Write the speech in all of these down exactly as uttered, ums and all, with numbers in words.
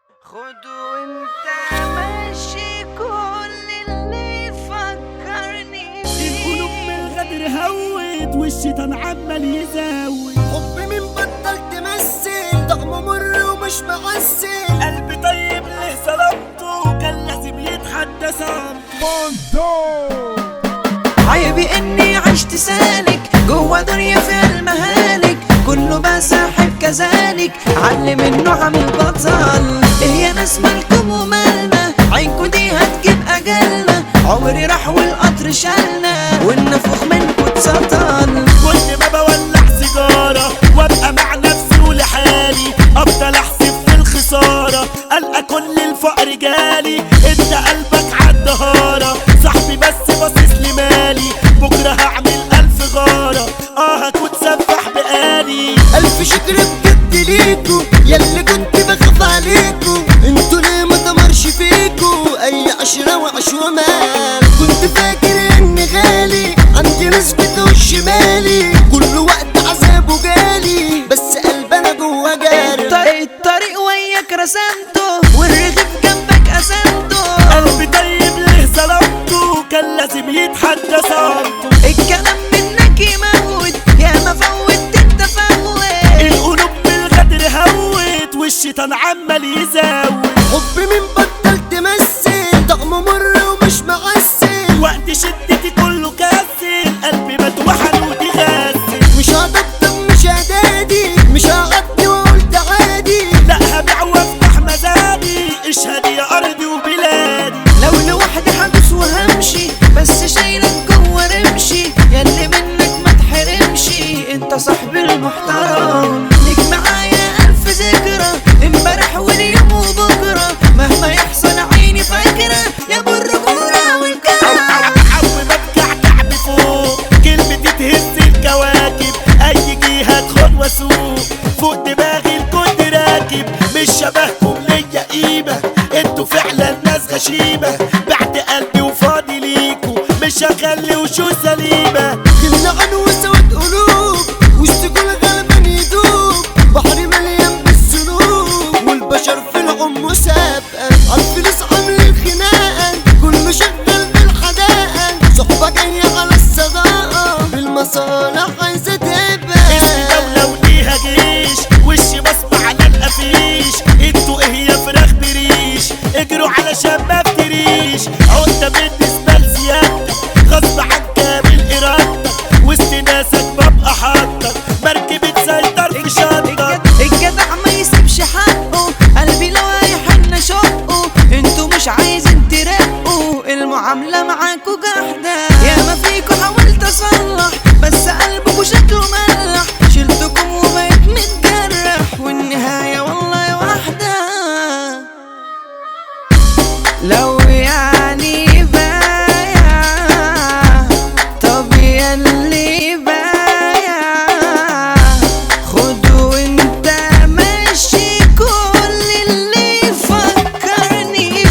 خدوا انت ماشي كل اللي يفكرني فيه. القلوب من الغدر هوت والشيطان عمال يزاوي. حب مين بطل تمثل طعمه مر ومش معسل. قلبي طيب ليه سلامته كان لازم يتحدى صمته. عيبي اني عشت سالك جوا دنيا فيها المهالك، كله بقى ساحب كذلك علم انه عامل بطل. ايه يا ناس مالكم ومالنا، عينكوا دي هتجيب اجلنا. عمري راح والقطر شالنا والنفوخ منكوا اتسطل. كل ما بولع سيجارة وابقى مع نفسي ولحالي افضل احسب في الخسارة، القى كل الفقر جالي. انت قلبك عالدهارة صاحبي بس باصص لمالي، بكرة هعمل الف غارة اه هكون سفاح بقالي. الف شكر بجد ليكو ياللي كنت بخاف عليكو، انتوا ليه ما تمرش فيكو اي عشرة وعشومال. كنت فاكر اني غالي عندي نسبة والشمالي، كل وقت عذابه جالي بس قلبنا جوا جاري. الطريق الطريق وياك رسمته والرغيف جنبك قسمته. قلبي طيب ليه ظلمته كان لازم يتحدى صمته. الكلام منك يموت يا ما فوت انت فوت. القلوب بالغدر هوت والشيطان عمال يزاوي. حب مين بطل تمثل طعمه مر ومش معسل. وقت شدتي كله كاسل قلبي مدوحن وتغسل. مش هطبطب مش هدادي مش هغطي وقلت عادي. لا هبيع وافتح مزادي اشهدي يا ارضي وبلادي. لو لوحدي حدث وهمشي بس شايلك جوا رمشي، ياللي منك ما تحرمش انت صاحبي المحترم. ليك معايا الف ذكرى امبارح واليوم وبكره، مهما يحصل عيني فاكره يا ابو الرجوله والكرم. عو ببكع كعبي فوق كلمتي تهز الكواكب، اي جهه ادخل واسوق فوق دماغي الكل راكب. مش شبهكم ليا قيمه انتوا فعلا ناس غشيمه، بعد قلبي وفاضي ليكوا مش هخلي وشوش سليمه. كلنا عن وسواد قلوب وسط كل غلبان يدوب، بحر مليان بالسنوب والبشر في العم سابقة. عالفلوس عامل الخناقة كله شغال بالحداقة، صحبة جاية على الصداقة بالمصالح عايزة تبقى. اسمي دولة وليها جيش وشي بصمة على القفيش، انتوا ايه يا فراخ بريش اجروا علشان ما افتريش. عقدة بالنسبة لزيادتك غصب عن كامل ارادتك، وسط ناسك ببقى حاطك مركب تسيطر في شطك. الجدع ما يسيبش حقه، قلبي لو هيحن شقه. انتوا مش عايزين ترقوا المعاملة معاكوا جحدة. يا ما فيكوا حاولت اصلح بس قلبكوا شكله ملح، شلتكم وبقيت متجرح والنهاية والله واحدة. لو يعني بايع طب ياللي بايع، خدوا انت ماشي كل اللي يفكرني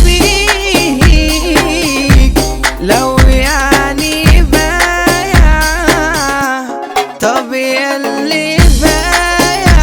بيك. لو يعني بايع طب ياللي بايع،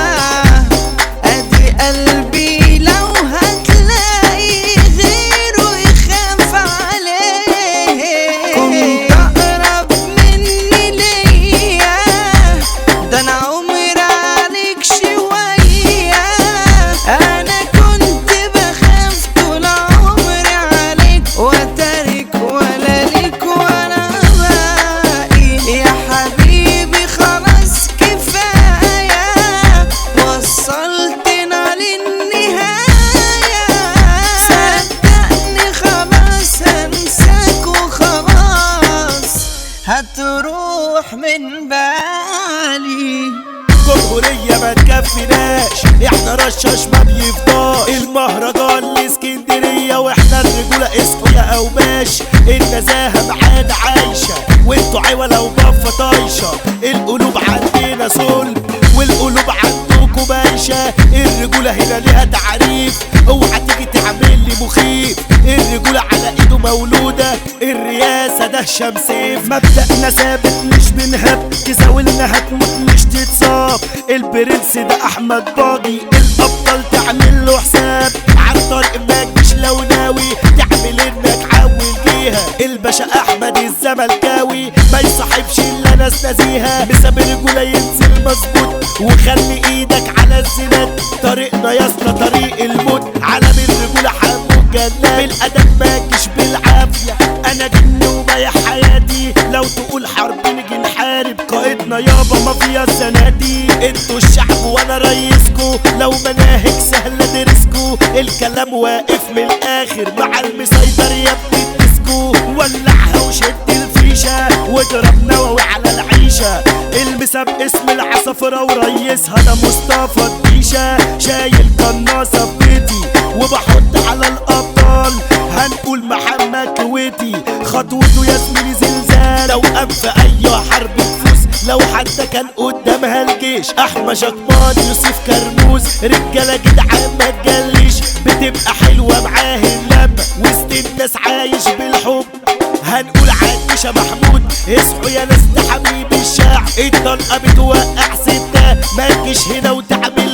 ادي قلبي لو هتلاقي غيره يخاف عليه. كنت اقرب مني ليا ده انا عمري عليك شوية، انا كنت بخاف طول عمري عليك واتارك ولا ليك ولا باقي. يا حبيبي خلاص كفاية وصلتنا للنهاية، صدقني خلاص هنساك وخلاص هتروح من بالي. جمهورية ما تكفيناش احنا رشاش ما بيفضاش، المهرجان الاسكندرية واحنا الرجولة اصحوا يا قوماش. النزاهة معانا عايشة وانتوا عوالة وبفة طايشة، القلوب عندنا صلب والقلوب عندكوا بايشة. الرجولة هنا ليها تعريف اوعى تيجي تعمل لي مخيف، الرجولة على ايده مولودة الرياسة ده شمسيف. مبدأنا ثابت مش بنهب، تزاولنا هتموت مش تتصاب. البرنس ده احمد باجي الابطال تعمل له حساب، وصل طريق الموت عالم الرجولة حمو الجلاد بالأدب ماكش بالعافية انا جن وبايع حياتي لو تقول حرب نيجي نحارب قائدنا يابا مافيا الزنادي انتوا الشعب وانا رئيسكو لو مناهج سهلة درسكو الكلام واقف من الاخر مع المسيطر يا ابني تسكو ولعها وشد الفيشة واضرب نووي على العيشة المسا باسم العصافرة وريسها انا مصطفى الديشة شايل قناصة في بيتي وبحط على الابطال هنقول محمد كويتي خطوته يا زميلي زلزال لو قام في اي حرب تفوز لو حتى كان قدامها الجيش احمى شكمان يوسف كرموز رجاله جدعان ما تجليش بتبقى حلوه معاه اللمه وسط الناس عايش بالحب هنقول عايشة محمود اصحوا يا ناس ده حبيب الشعب الطلقه بتوقع سته ما تجيش هنا وتعمل